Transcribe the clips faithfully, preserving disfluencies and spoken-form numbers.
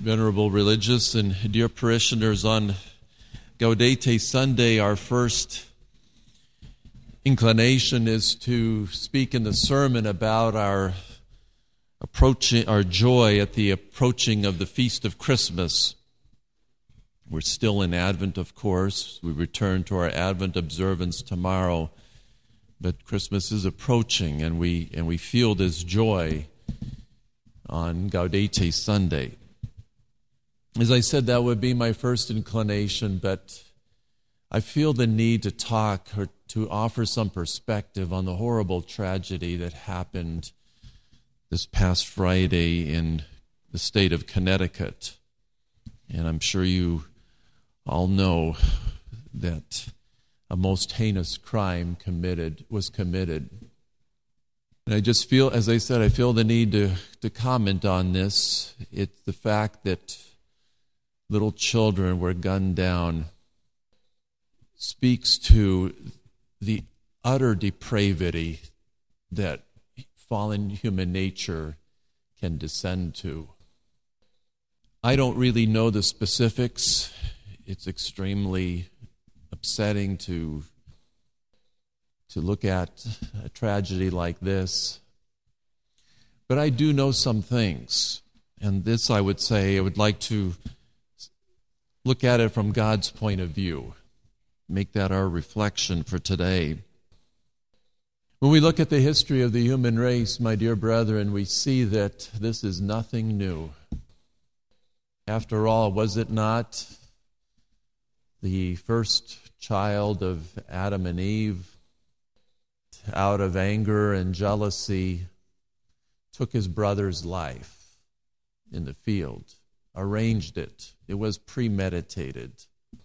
Venerable religious and dear parishioners, on Gaudete Sunday, our first inclination is to speak in the sermon about our approaching, our joy at the approaching of the feast of Christmas. We're still in Advent, of course. We return to our Advent observance tomorrow, but Christmas is approaching, and we and we feel this joy on Gaudete Sunday. As I said, that would be my first inclination, but I feel the need to talk or to offer some perspective on the horrible tragedy that happened this past Friday in the state of Connecticut. And I'm sure you all know that a most heinous crime committed was committed. And I just feel, as I said, I feel the need to, to comment on this. It's the fact that little children were gunned down speaks to the utter depravity that fallen human nature can descend to. I don't really know the specifics. It's extremely upsetting to, to look at a tragedy like this. But I do know some things. And this, I would say, I would like to look at it from God's point of view. Make that our reflection for today. When we look at the history of the human race, my dear brethren, we see that this is nothing new. After all, was it not the first child of Adam and Eve, out of anger and jealousy, took his brother's life in the field, arranged it. It was premeditated.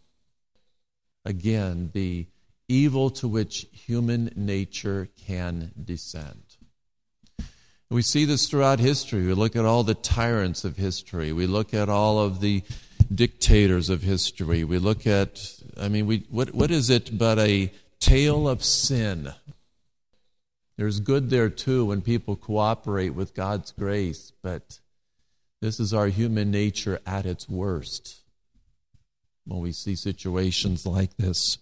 Again, the evil to which human nature can descend. We see this throughout history. We look at all the tyrants of history. We look at all of the dictators of history. We look at, I mean, we what what is it but a tale of sin? There's good there too when people cooperate with God's grace, but this is our human nature at its worst when we see situations like this.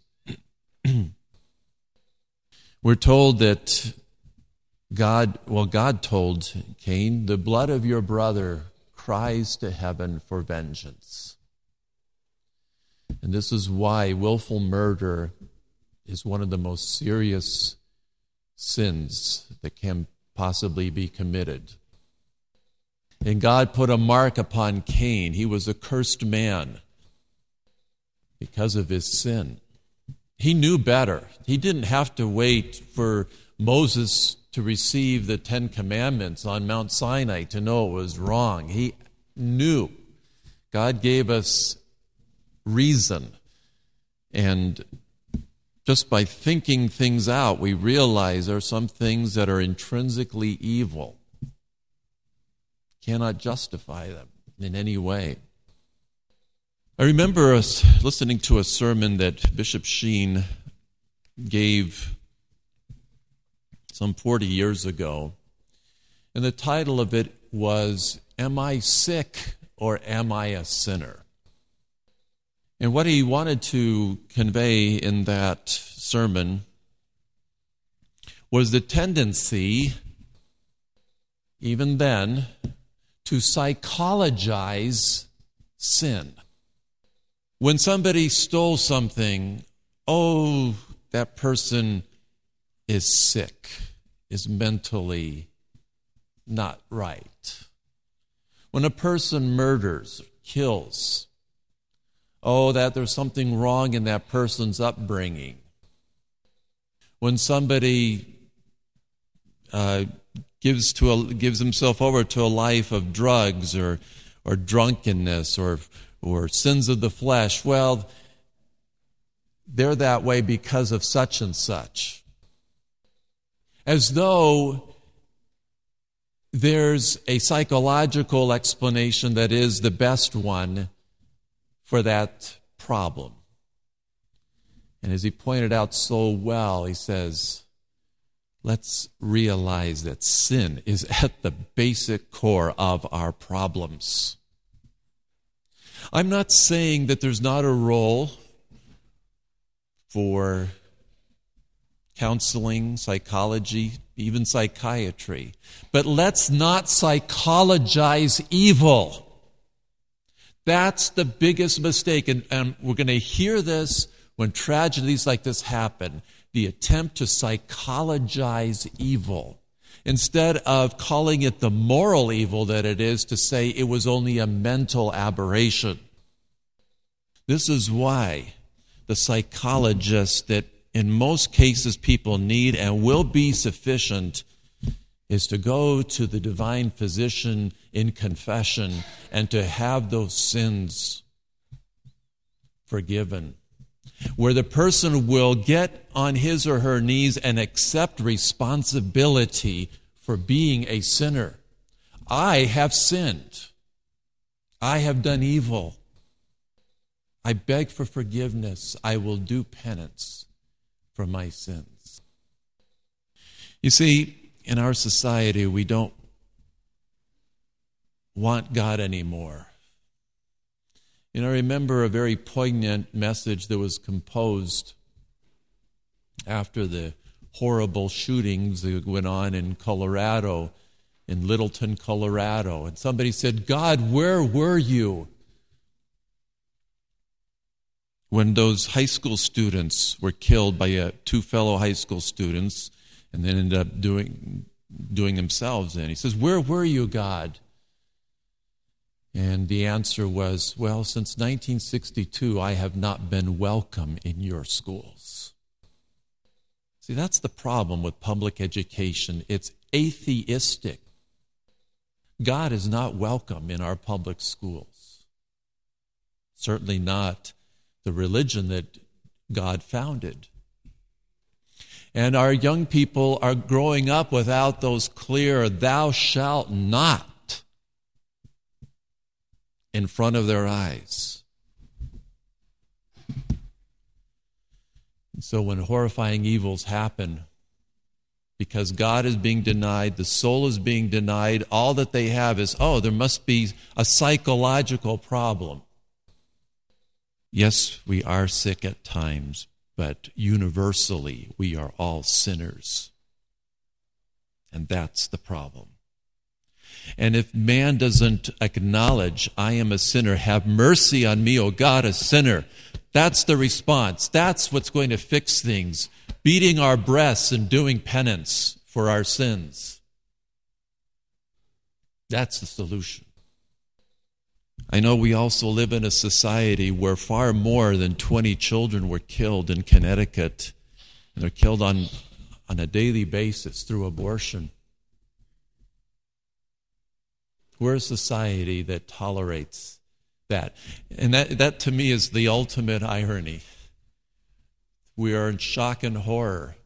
We're told that God, well, God told Cain, the blood of your brother cries to heaven for vengeance. And this is why willful murder is one of the most serious sins that can possibly be committed. And God put a mark upon Cain. He was a cursed man because of his sin. He knew better. He didn't have to wait for Moses to receive the Ten Commandments on Mount Sinai to know it was wrong. He knew. God gave us reason. And just by thinking things out, we realize there are some things that are intrinsically evil. Cannot justify them in any way. I remember us listening to a sermon that Bishop Sheen gave some forty years ago, and the title of it was, "Am I Sick or Am I a Sinner?" And what he wanted to convey in that sermon was the tendency, even then, to psychologize sin. When somebody stole something, oh, that person is sick, is mentally not right. When a person murders, kills, oh, that there's something wrong in that person's upbringing. When somebody uh, gives to a, gives himself over to a life of drugs or or drunkenness or or sins of the flesh, well, they're that way because of such and such. As though there's a psychological explanation that is the best one for that problem. And as he pointed out so well, he says, let's realize that sin is at the basic core of our problems. I'm not saying that there's not a role for counseling, psychology, even psychiatry. But let's not psychologize evil. That's the biggest mistake. And, and we're going to hear this when tragedies like this happen. The attempt to psychologize evil. Instead of calling it the moral evil that it is, to say it was only a mental aberration. This is why the psychologist that in most cases people need and will be sufficient is to go to the divine physician in confession and to have those sins forgiven. Where the person will get on his or her knees and accept responsibility for being a sinner. I have sinned. I have done evil. I beg for forgiveness. I will do penance for my sins. You see, in our society, we don't want God anymore. You know, I remember a very poignant message that was composed after the horrible shootings that went on in Colorado, in Littleton, Colorado. And somebody said, God, where were you when those high school students were killed by uh, two fellow high school students and then ended up doing, doing themselves in? He says, where were you, God? And the answer was, well, since nineteen sixty-two, I have not been welcome in your schools. See, that's the problem with public education. It's atheistic. God is not welcome in our public schools. Certainly not the religion that God founded. And our young people are growing up without those clear, thou shalt not, in front of their eyes. And so when horrifying evils happen, because God is being denied, the soul is being denied, all that they have is, oh, there must be a psychological problem. Yes, we are sick at times, but universally we are all sinners. And that's the problem. And if man doesn't acknowledge, I am a sinner, have mercy on me, O God, a sinner, that's the response. That's what's going to fix things. Beating our breasts and doing penance for our sins. That's the solution. I know we also live in a society where far more than twenty children were killed in Connecticut, and they're killed on, on a daily basis through abortion. We're a society that tolerates that. And that, that to me is the ultimate irony. We are in shock and horror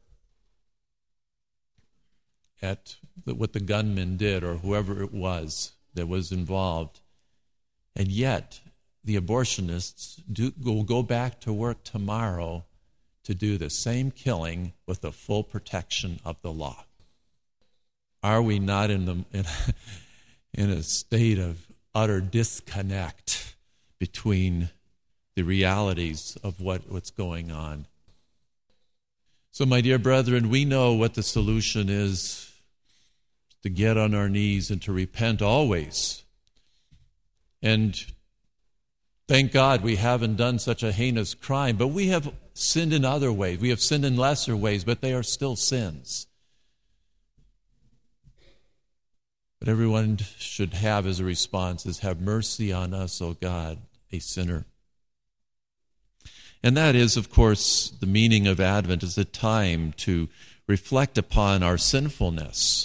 at what the gunman did or whoever it was that was involved. And yet, the abortionists do, will go back to work tomorrow to do the same killing with the full protection of the law. Are we not in the... In, in a state of utter disconnect between the realities of what, what's going on? So, my dear brethren, we know what the solution is: to get on our knees and to repent always. And thank God we haven't done such a heinous crime, but we have sinned in other ways. We have sinned in lesser ways, but they are still sins. But everyone should have as a response is, have mercy on us, O God, a sinner. And that is, of course, the meaning of Advent, is a time to reflect upon our sinfulness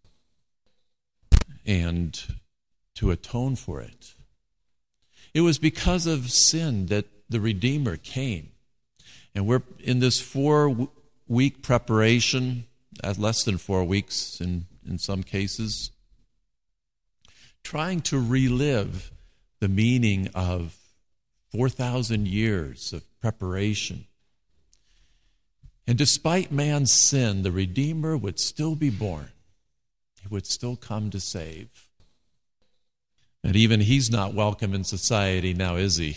and to atone for it. It was because of sin that the Redeemer came. And we're in this four-week preparation, at less than four weeks in, in some cases, trying to relive the meaning of four thousand years of preparation. And despite man's sin, the Redeemer would still be born. He would still come to save. And even he's not welcome in society now, is he?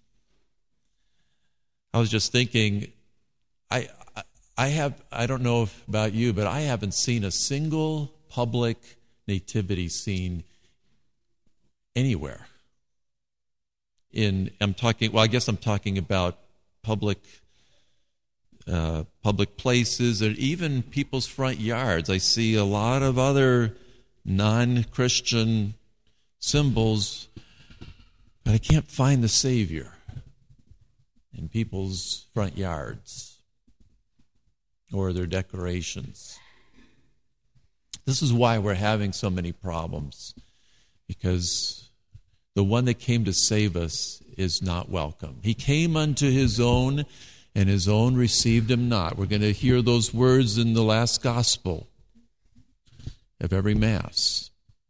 I was just thinking, I I have, I don't know if about you, but I haven't seen a single public nativity scene anywhere. In, I'm talking, well, I guess I'm talking about public uh, public places, or even people's front yards. I see a lot of other non-Christian symbols, but I can't find the Savior in people's front yards or their decorations. This is why we're having so many problems, because the one that came to save us is not welcome. He came unto his own, and his own received him not. We're going to hear those words in the last gospel of every Mass.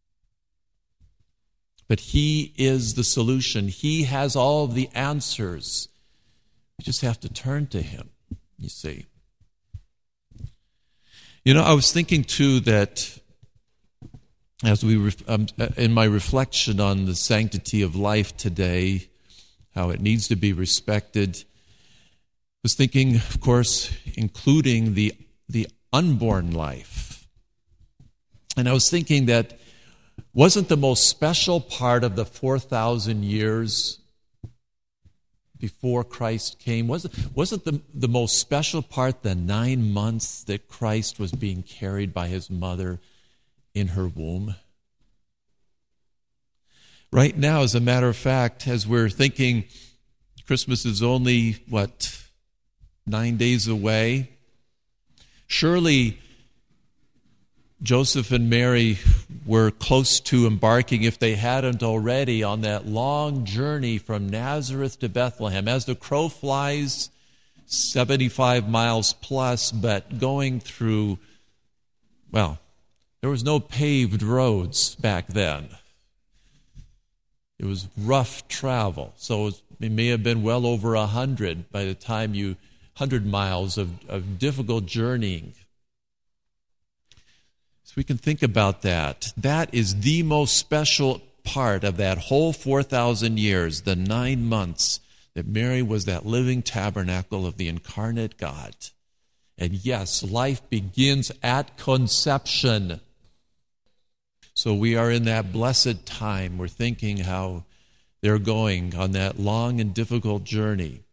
But he is the solution. He has all of the answers. We just have to turn to him, you see. You know, I was thinking too that as we, um, in my reflection on the sanctity of life today, how it needs to be respected, I was thinking, of course, including the the unborn life. And I was thinking that wasn't the most special part of the four thousand years before Christ came, wasn't, wasn't the, the most special part the nine months that Christ was being carried by his mother in her womb? Right now, as a matter of fact, as we're thinking Christmas is only, what, nine days away, surely Joseph and Mary were close to embarking, if they hadn't already, on that long journey from Nazareth to Bethlehem. As the crow flies, seventy-five miles plus, but going through, well, there was no paved roads back then. It was rough travel. So it may have been well over a hundred by the time you, hundred miles of, of difficult journeying. So we can think about that. That is the most special part of that whole four thousand years, the nine months that Mary was that living tabernacle of the incarnate God. And yes, life begins at conception. So we are in that blessed time. We're thinking how they're going on that long and difficult journey.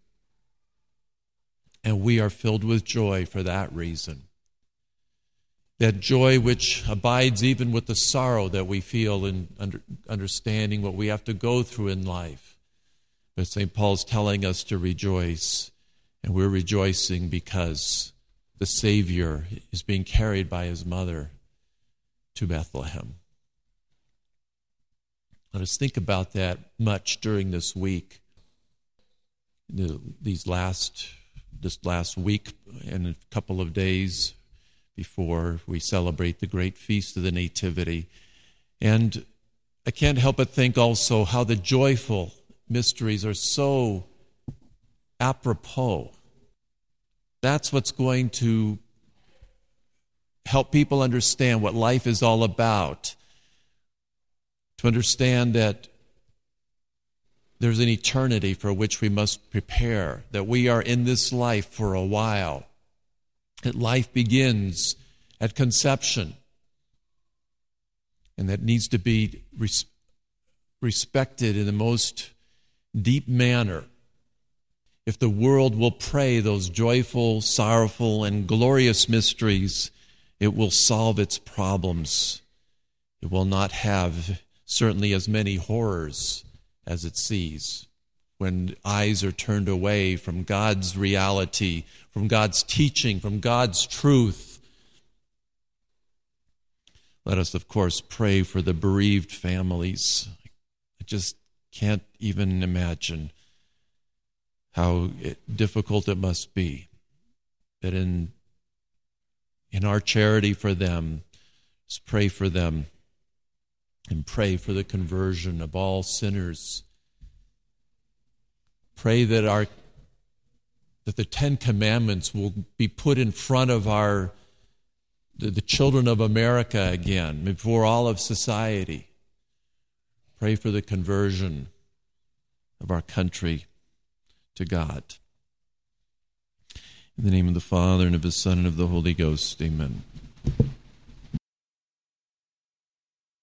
And we are filled with joy for that reason. That joy which abides even with the sorrow that we feel in under, understanding what we have to go through in life. But Saint Paul's telling us to rejoice, and we're rejoicing because the Savior is being carried by his mother to Bethlehem. Let us think about that much during this week. These last, this last week and a couple of days before we celebrate the great feast of the Nativity. And I can't help but think also how the joyful mysteries are so apropos. That's what's going to help people understand what life is all about. To understand that there's an eternity for which we must prepare, that we are in this life for a while, that life begins at conception, and that needs to be res- respected in the most deep manner. If the world will pray those joyful, sorrowful, and glorious mysteries, it will solve its problems. It will not have certainly as many horrors as it sees when eyes are turned away from God's reality, from God's teaching, from God's truth. Let us, of course, pray for the bereaved families. I just can't even imagine how it, difficult it must be. That in, in our charity for them, just pray for them and pray for the conversion of all sinners. Pray that our that the Ten Commandments will be put in front of our the, the children of America again, before all of society. Pray for the conversion of our country to God. In the name of the Father, and of the Son, and of the Holy Ghost, amen.